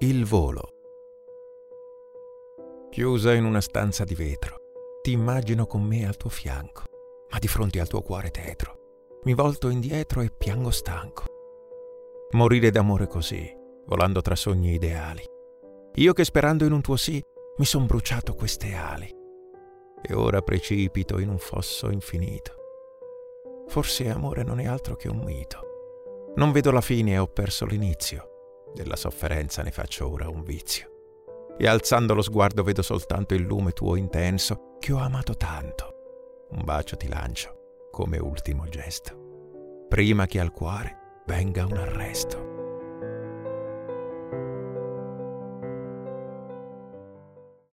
Il volo. Chiusa in una stanza di vetro, ti immagino con me al tuo fianco, ma di fronte al tuo cuore tetro. Mi volto indietro e piango stanco. Morire d'amore così, volando tra sogni ideali. Io che sperando in un tuo sì, mi son bruciato queste ali. E ora precipito in un fosso infinito. Forse amore non è altro che un mito. Non vedo la fine e ho perso l'inizio. Della sofferenza ne faccio ora un vizio. E alzando lo sguardo vedo soltanto il lume tuo intenso che ho amato tanto. Un bacio ti lancio come ultimo gesto, prima che al cuore venga un arresto.